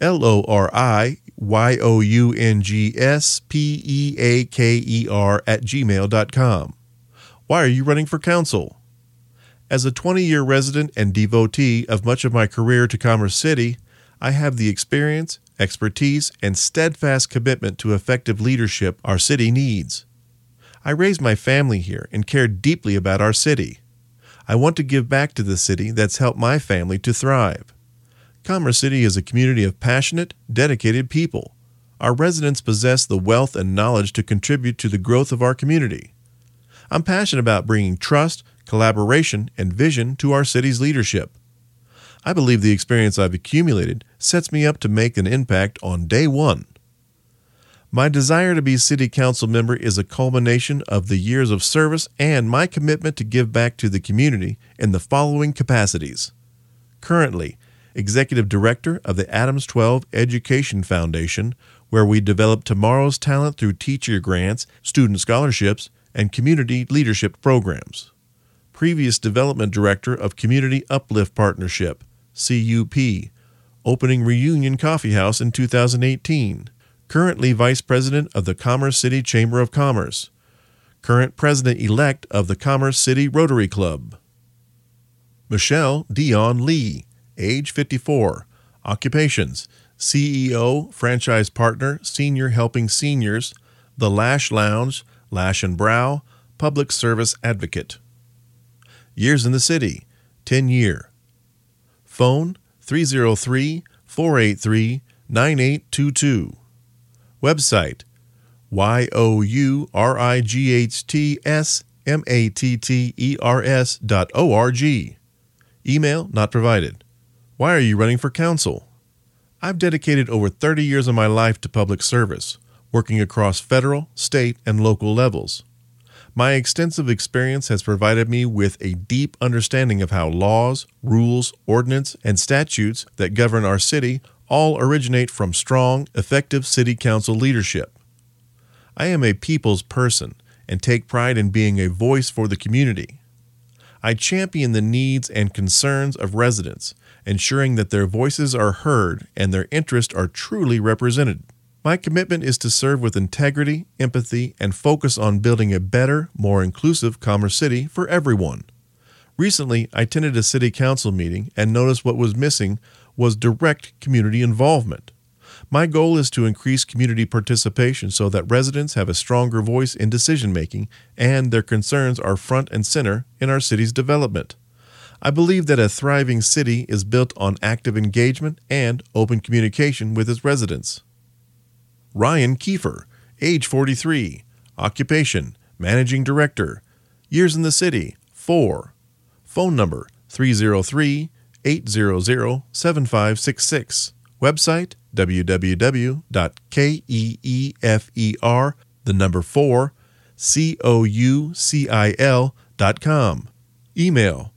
loriyoungspeaker@gmail.com. Why are you running for council? As a 20-year resident and devotee of much of my career to Commerce City, I have the experience, expertise, and steadfast commitment to effective leadership our city needs. I raised my family here and care deeply about our city. I want to give back to the city that's helped my family to thrive. Commerce City is a community of passionate, dedicated people. Our residents possess the wealth and knowledge to contribute to the growth of our community. I'm passionate about bringing trust, collaboration, and vision to our city's leadership. I believe the experience I've accumulated sets me up to make an impact on day one. My desire to be city council member is a culmination of the years of service and my commitment to give back to the community in the following capacities. Currently, Executive Director of the Adams 12 Education Foundation, where we develop tomorrow's talent through teacher grants, student scholarships, and community leadership programs. Previous Development Director of Community Uplift Partnership, CUP, opening Reunion Coffee House in 2018. Currently Vice President of the Commerce City Chamber of Commerce. Current President-elect of the Commerce City Rotary Club. Michelle Dion Lee, age 54. Occupations, CEO, Franchise Partner, Senior Helping Seniors, The Lash Lounge, Lash and Brow, Public Service Advocate. Years in the city, 10 year. Phone, 303-483-9822. Website, yourightsmatters.org. Email not provided. Why are you running for council? I've dedicated over 30 years of my life to public service, working across federal, state, and local levels. My extensive experience has provided me with a deep understanding of how laws, rules, ordinance, and statutes that govern our city all originate from strong, effective city council leadership. I am a people's person and take pride in being a voice for the community. I champion the needs and concerns of residents, ensuring that their voices are heard and their interests are truly represented. My commitment is to serve with integrity, empathy, and focus on building a better, more inclusive Commerce City for everyone. Recently, I attended a city council meeting and noticed what was missing was direct community involvement. My goal is to increase community participation so that residents have a stronger voice in decision-making and their concerns are front and center in our city's development. I believe that a thriving city is built on active engagement and open communication with its residents. Ryan Kiefer, age 43, occupation, managing director, years in the city, 4, phone number 303-800-7566, website www.keefer4coucil.com, email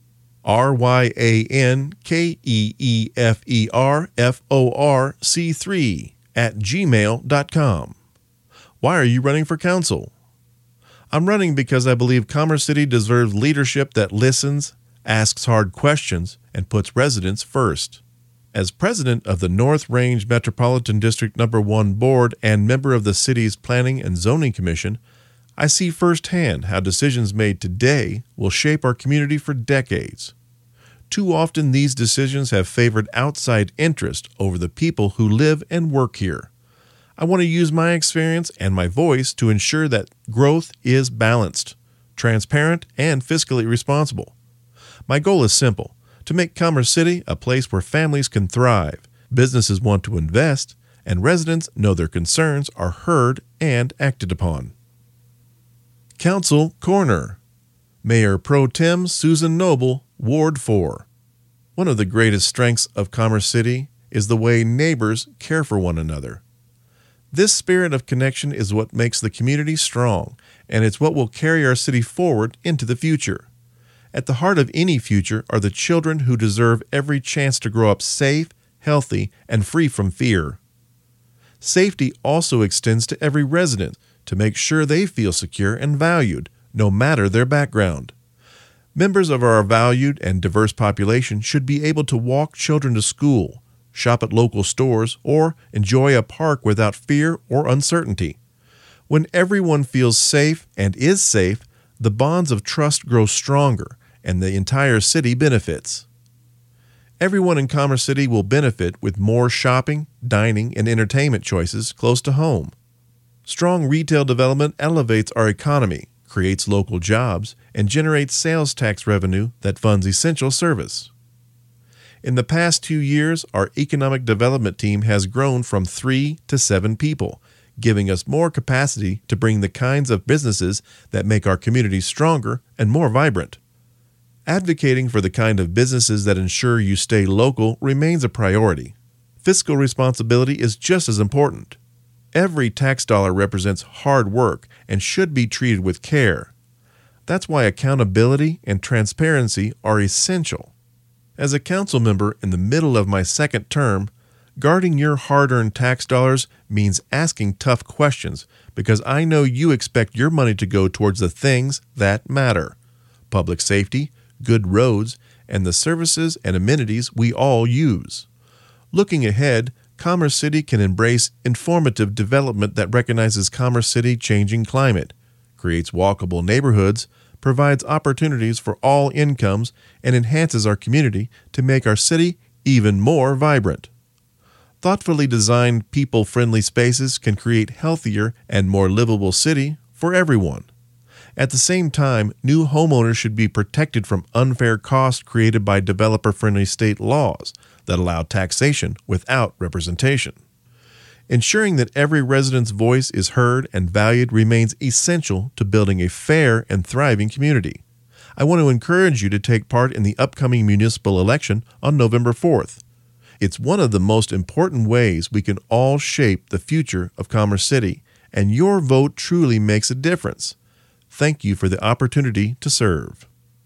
ryankeeferforc3@gmail.com. Why are you running for council? I'm running because I believe Commerce City deserves leadership that listens, asks hard questions, and puts residents first. As president of the North Range Metropolitan District No. 1 Board and member of the city's Planning and Zoning Commission, I see firsthand how decisions made today will shape our community for decades. Too often these decisions have favored outside interest over the people who live and work here. I want to use my experience and my voice to ensure that growth is balanced, transparent, and fiscally responsible. My goal is simple: to make Commerce City a place where families can thrive, businesses want to invest, and residents know their concerns are heard and acted upon. Council Corner. Mayor Pro Tem Susan Noble, Ward 4. One of the greatest strengths of Commerce City is the way neighbors care for one another. This spirit of connection is what makes the community strong, and it's what will carry our city forward into the future. At the heart of any future are the children who deserve every chance to grow up safe, healthy, and free from fear. Safety also extends to every resident to make sure they feel secure and valued, no matter their background. Members of our valued and diverse population should be able to walk children to school, shop at local stores, or enjoy a park without fear or uncertainty. When everyone feels safe and is safe, the bonds of trust grow stronger, and the entire city benefits. Everyone in Commerce City will benefit with more shopping, dining, and entertainment choices close to home. Strong retail development elevates our economy, creates local jobs, and generates sales tax revenue that funds essential service. In the past 2 years, our economic development team has grown from 3 to 7 people, giving us more capacity to bring the kinds of businesses that make our community stronger and more vibrant. Advocating for the kind of businesses that ensure you stay local remains a priority. Fiscal responsibility is just as important. Every tax dollar represents hard work and should be treated with care. That's why accountability and transparency are essential. As a council member in the middle of my second term, guarding your hard-earned tax dollars means asking tough questions because I know you expect your money to go towards the things that matter: public safety, good roads, and the services and amenities we all use. Looking ahead, Commerce City can embrace informative development that recognizes Commerce City's changing climate, creates walkable neighborhoods, provides opportunities for all incomes, and enhances our community to make our city even more vibrant. Thoughtfully designed, people-friendly spaces can create a healthier and more livable city for everyone. At the same time, new homeowners should be protected from unfair costs created by developer-friendly state laws that allow taxation without representation. Ensuring that every resident's voice is heard and valued remains essential to building a fair and thriving community. I want to encourage you to take part in the upcoming municipal election on November 4th. It's one of the most important ways we can all shape the future of Commerce City, and your vote truly makes a difference. Thank you for the opportunity to serve.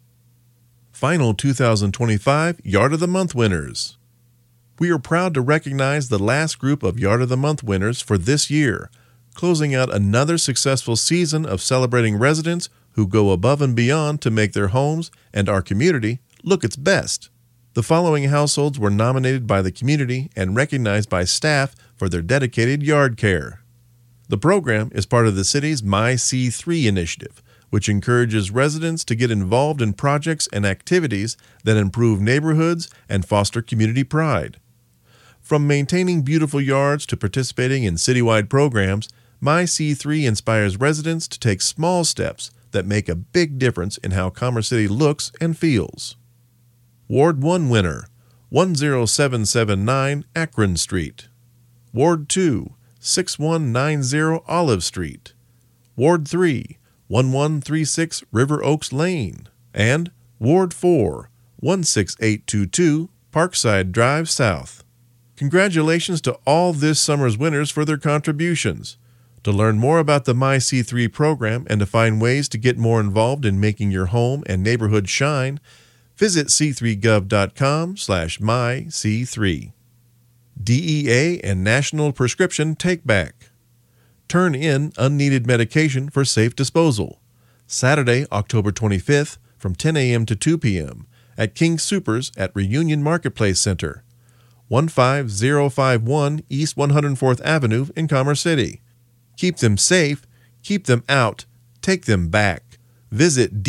Final 2025 Yard of the Month winners. We are proud to recognize the last group of Yard of the Month winners for this year, closing out another successful season of celebrating residents who go above and beyond to make their homes and our community look its best. The following households were nominated by the community and recognized by staff for their dedicated yard care. The program is part of the city's My C3 initiative, which encourages residents to get involved in projects and activities that improve neighborhoods and foster community pride. From maintaining beautiful yards to participating in citywide programs, MyC3 inspires residents to take small steps that make a big difference in how Commerce City looks and feels. Ward 1 winner, 10779 Akron Street. Ward 2, 6190 Olive Street. Ward 3, 1136 River Oaks Lane. And Ward 4, 16822 Parkside Drive South. Congratulations to all this summer's winners for their contributions. To learn more about the MyC3 program and to find ways to get more involved in making your home and neighborhood shine, visit c3gov.com/myc3. DEA and National Prescription Take-Back. Turn in unneeded medication for safe disposal. Saturday, October 25th from 10 a.m. to 2 p.m. at King Soopers at Reunion Marketplace Center, 15051 East 104th Avenue in Commerce City. Keep them safe, keep them out, take them back. Visit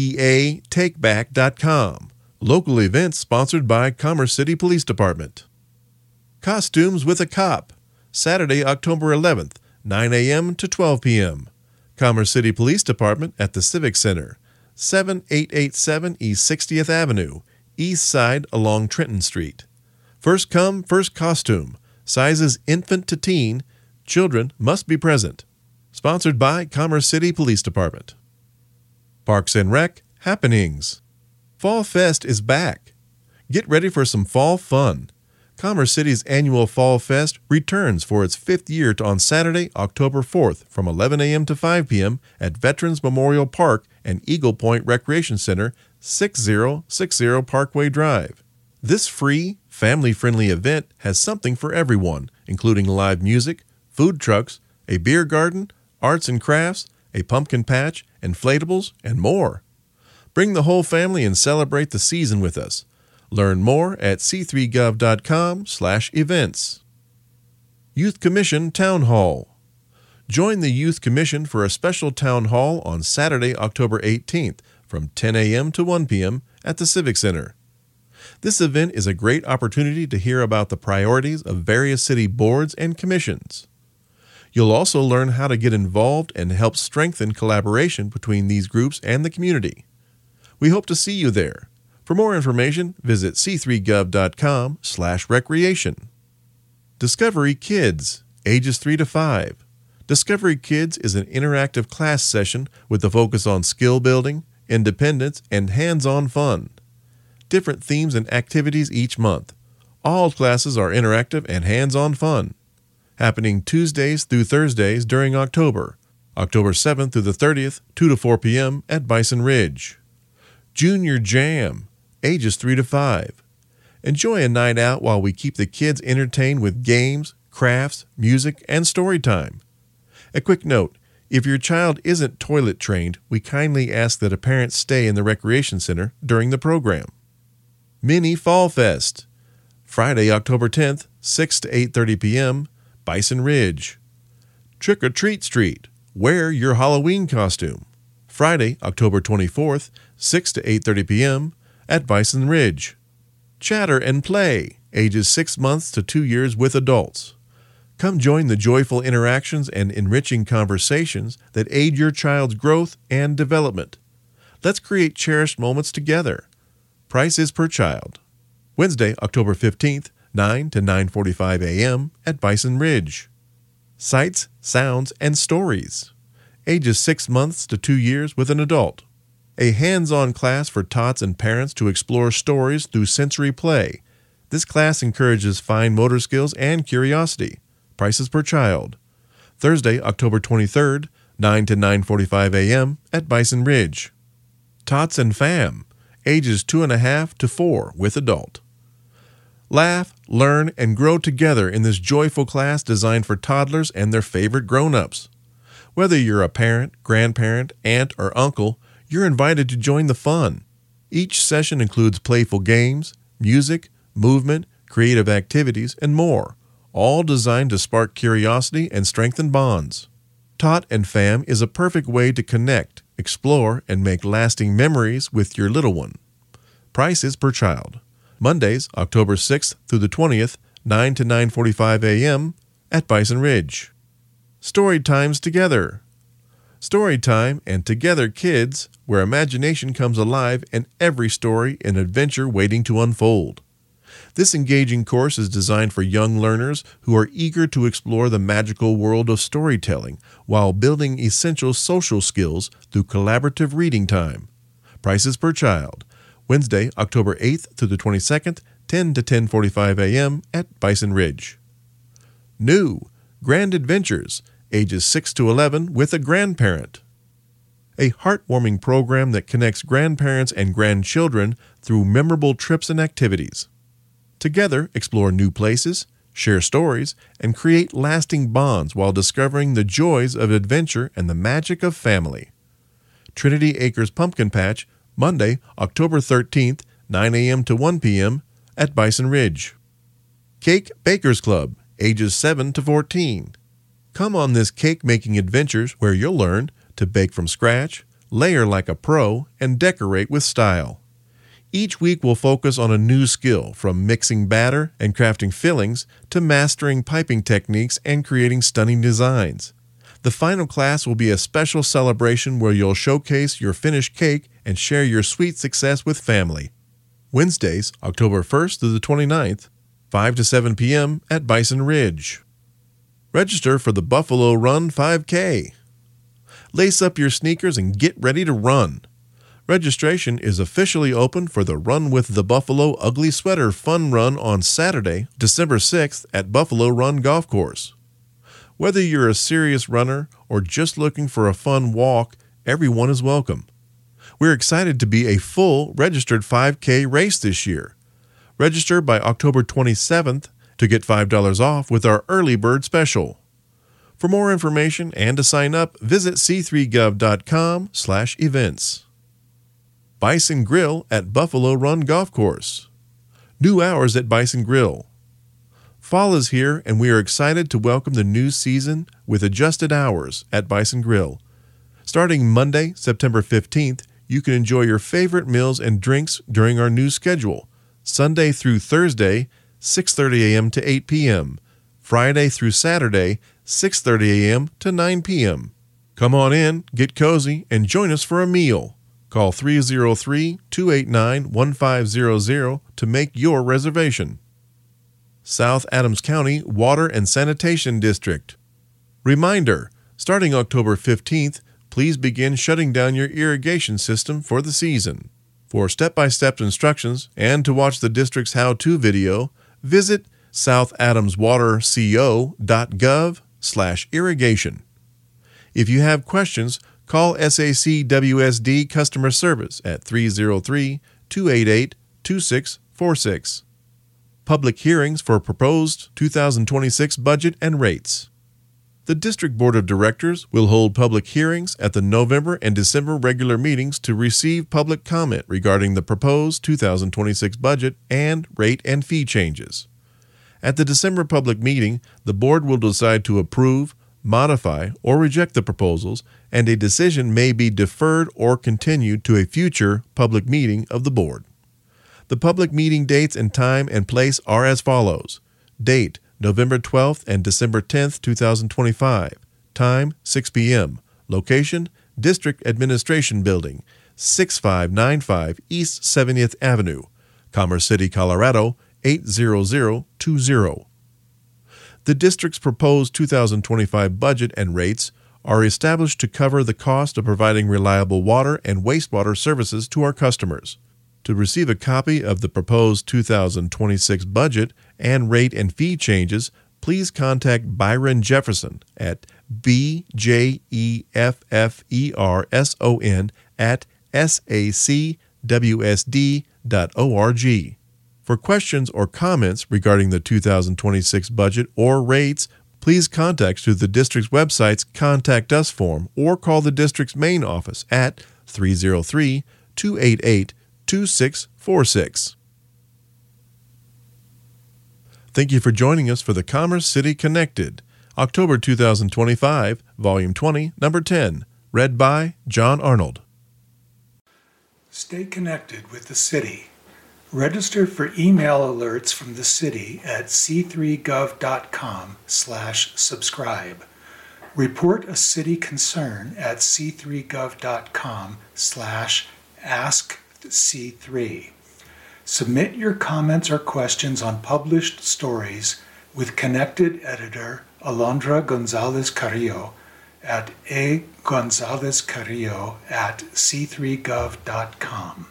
DEATakeback.com. Local events sponsored by Commerce City Police Department. Costumes with a Cop. Saturday, October 11th, 9 a.m. to 12 p.m. Commerce City Police Department at the Civic Center, 7887 East 60th Avenue, East Side along Trenton Street. First come, first costume. Sizes infant to teen. Children must be present. Sponsored by Commerce City Police Department. Parks and Rec happenings. Fall Fest is back. Get ready for some fall fun. Commerce City's annual Fall Fest returns for its 5th year on Saturday, October 4th from 11 a.m. to 5 p.m. at Veterans Memorial Park and Eagle Point Recreation Center, 6060 Parkway Drive. This free, family-friendly event has something for everyone, including live music, food trucks, a beer garden, arts and crafts, a pumpkin patch, inflatables, and more. Bring the whole family and celebrate the season with us. Learn more at c3gov.com/events. Youth Commission Town Hall. Join the Youth Commission for a special town hall on Saturday, October 18th from 10 a.m. to 1 p.m. at the Civic Center. This event is a great opportunity to hear about the priorities of various city boards and commissions. You'll also learn how to get involved and help strengthen collaboration between these groups and the community. We hope to see you there. For more information, visit c3gov.com/recreation. Discovery Kids, ages 3 to 5. Discovery Kids is an interactive class session with a focus on skill building, independence, and hands-on fun. Different themes and activities each month. All classes are interactive and hands-on fun. Happening Tuesdays through Thursdays during October, October 7th through the 30th, 2 to 4 p.m. at Bison Ridge. Junior Jam, ages 3 to 5. Enjoy a night out while we keep the kids entertained with games, crafts, music, and story time. A quick note, if your child isn't toilet trained, we kindly ask that a parent stay in the recreation center during the program. Mini Fall Fest, Friday, October 10th, 6 to 8:30 p.m., Bison Ridge. Trick or Treat Street, wear your Halloween costume. Friday, October 24th, 6 to 8:30 p.m. at Bison Ridge. Chatter and Play, ages 6 months to 2 years with adults. Come join the joyful interactions and enriching conversations that aid your child's growth and development. Let's create cherished moments together. Price is per child. Wednesday, October 15th, 9 to 9:45 a.m. at Bison Ridge. Sights, Sounds, and Stories, ages 6 months to 2 years with an adult. A hands-on class for tots and parents to explore stories through sensory play. This class encourages fine motor skills and curiosity. Prices per child. Thursday, October 23rd, 9 to 9:45 a.m. at Bison Ridge. Tots and Fam, ages 2.5 to 4 with adult. Laugh, learn, and grow together in this joyful class designed for toddlers and their favorite grown-ups. Whether you're a parent, grandparent, aunt, or uncle, you're invited to join the fun. Each session includes playful games, music, movement, creative activities, and more, all designed to spark curiosity and strengthen bonds. Tot and Fam is a perfect way to connect, explore, and make lasting memories with your little one. Price is per child. Mondays, October 6th through the 20th, 9 to 9:45 a.m. at Bison Ridge. Story Times Together. Story Time and Together Kids, where imagination comes alive and every story an adventure waiting to unfold. This engaging course is designed for young learners who are eager to explore the magical world of storytelling while building essential social skills through collaborative reading time. Prices per child. Wednesday, October 8th through the 22nd, 10 to 10:45 a.m. at Bison Ridge. New Grand Adventures, ages 6 to 11 with a grandparent. A heartwarming program that connects grandparents and grandchildren through memorable trips and activities. Together, explore new places, share stories, and create lasting bonds while discovering the joys of adventure and the magic of family. Trinity Acres Pumpkin Patch, Monday, October 13th, 9 a.m. to 1 p.m. at Bison Ridge. Cake Bakers Club, ages 7 to 14. Come on this cake-making adventure where you'll learn to bake from scratch, layer like a pro, and decorate with style. Each week will focus on a new skill, from mixing batter and crafting fillings to mastering piping techniques and creating stunning designs. The final class will be a special celebration where you'll showcase your finished cake and share your sweet success with family. Wednesdays, October 1st through the 29th, 5 to 7 p.m. at Bison Ridge. Register for the Buffalo Run 5K. Lace up your sneakers and get ready to run. Registration is officially open for the Run with the Buffalo Ugly Sweater Fun Run on Saturday, December 6th at Buffalo Run Golf Course. Whether you're a serious runner or just looking for a fun walk, everyone is welcome. We're excited to be a full registered 5K race this year. Register by October 27th to get $5 off with our early bird special. For more information and to sign up, visit c3gov.com/events. Bison Grill at Buffalo Run Golf Course. New hours at Bison Grill. Fall is here, and we are excited to welcome the new season with adjusted hours at Bison Grill. Starting Monday, September 15th, you can enjoy your favorite meals and drinks during our new schedule. Sunday through Thursday, 6:30 a.m. to 8 p.m. Friday through Saturday, 6:30 a.m. to 9 p.m. Come on in, get cozy, and join us for a meal. Call 303-289-1500 to make your reservation. South Adams County Water and Sanitation District. Reminder, starting October 15th, please begin shutting down your irrigation system for the season. For step-by-step instructions and to watch the district's how-to video, visit southaddamswaterco.gov/irrigation. If you have questions, call SACWSD Customer Service at 303-288-2646. Public hearings for proposed 2026 budget and rates. The District Board of Directors will hold public hearings at the November and December regular meetings to receive public comment regarding the proposed 2026 budget and rate and fee changes. At the December public meeting, the Board will decide to approve, modify, or reject the proposals, and a decision may be deferred or continued to a future public meeting of the Board. The public meeting dates and time and place are as follows. Date, November 12th and December 10th, 2025. Time, 6 p.m. Location, District Administration Building, 6595 East 70th Avenue, Commerce City, Colorado, 80020. The district's proposed 2025 budget and rates are established to cover the cost of providing reliable water and wastewater services to our customers. To receive a copy of the proposed 2026 budget and rate and fee changes, please contact Byron Jefferson at bjefferson@sacwsd.org. For questions or comments regarding the 2026 budget or rates, please contact through the district's website's Contact Us form or call the district's main office at 303-288-2646. Thank you for joining us for the Commerce City Connected, October 2025, Volume 20, Number 10, read by John Arnold. Stay connected with the city. Register for email alerts from the city at c3gov.com/subscribe. Report a city concern at c3gov.com/askc3. Submit your comments or questions on published stories with connected editor Alondra Gonzalez Carrillo at agonzalezcarrillo@c3gov.com.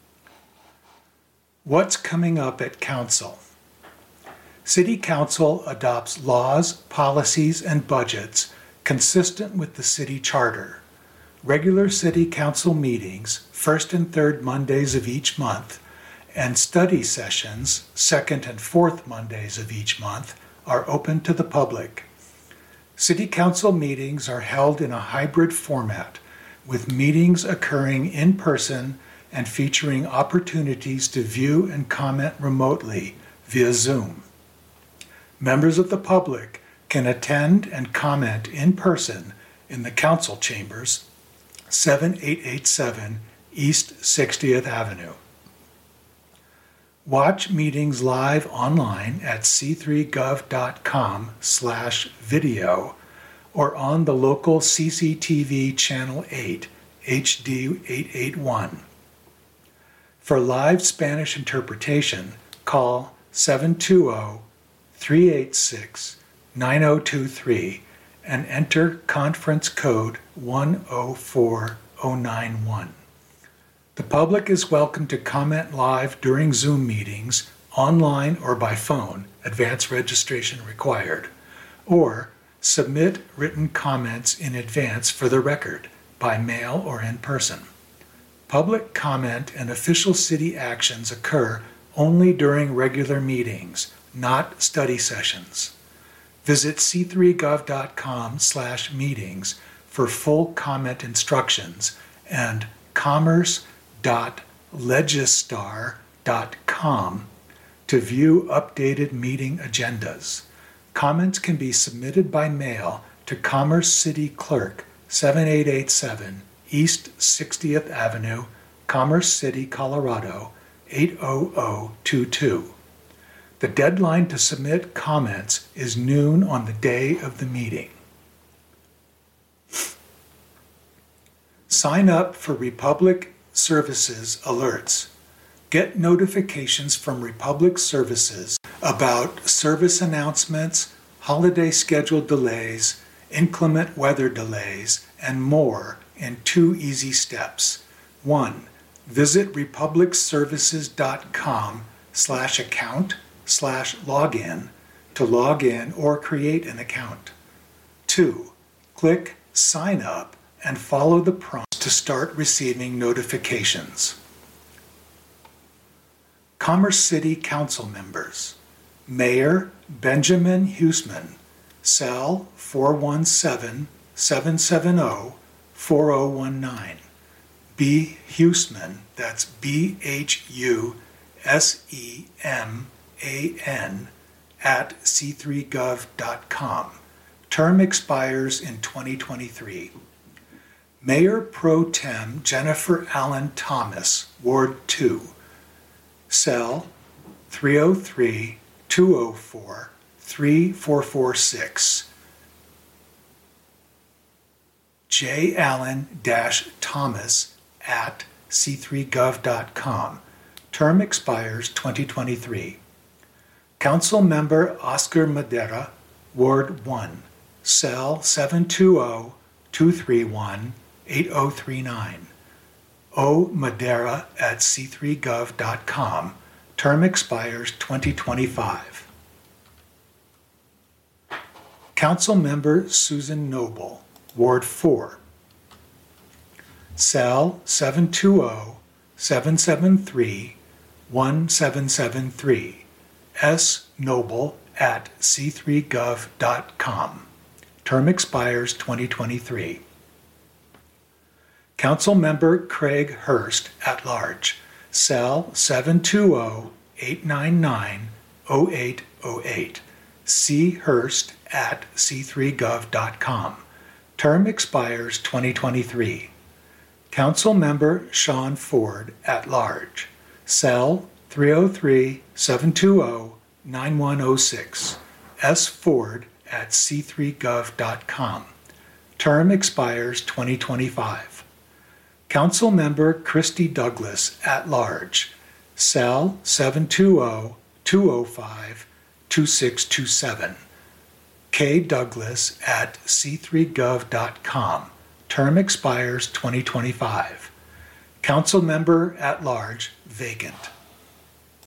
What's coming up at Council? City Council adopts laws, policies, and budgets consistent with the City Charter. Regular City Council meetings, first and third Mondays of each month, and study sessions, second and fourth Mondays of each month, are open to the public. City Council meetings are held in a hybrid format, with meetings occurring in person and featuring opportunities to view and comment remotely via Zoom. Members of the public can attend and comment in person in the Council Chambers, 7887 East 60th Avenue. Watch meetings live online at c3gov.com/video or on the local CCTV Channel 8, HD 881. For live Spanish interpretation, call 720-386-9023 and enter conference code 104091. The public is welcome to comment live during Zoom meetings, online or by phone, advance registration required, or submit written comments in advance for the record, by mail or in person. Public comment and official city actions occur only during regular meetings, not study sessions. Visit c3gov.com/meetings for full comment instructions and commerce.legistar.com to view updated meeting agendas. Comments can be submitted by mail to Commerce City Clerk, 7887 East 60th Avenue, Commerce City, Colorado, 80022. The deadline to submit comments is noon on the day of the meeting. Sign up for Republic Services alerts. Get notifications from Republic Services about service announcements, holiday schedule delays, inclement weather delays, and more in 2 easy steps. 1. Visit republicservices.com/account/login to log in or create an account. 2. Click Sign Up and follow the prompts to start receiving notifications. Commerce City Council members: Mayor Benjamin Huesman, cell 417-770-4019. B. Huesman, that's BHUSEMAN, at c3gov.com. Term expires in 2023. Mayor Pro Tem Jennifer Allen Thomas, Ward 2, cell 303-204-3446. J. Allen-Thomas at c3gov.com. Term expires 2023. Council Member Oscar Madera, Ward 1, cell 720-231-8039. O. Madera at c3gov.com. Term expires 2025. Council Member Susan Noble, Ward 4, cell 720-773-1773. S. Noble at c3gov.com. Term expires 2023. Council Member Craig Hurst at large, cell 720-899-0808. C. Hurst at c3gov.com. Term expires 2023. Council Member Sean Ford at large, cell 303-720-9106, sford@c3gov.com. Term expires 2025. Council Member Christy Douglas at large, cell 720-205-2627. K. Douglas at c3gov.com. Term expires 2025. Council Member at large, vacant.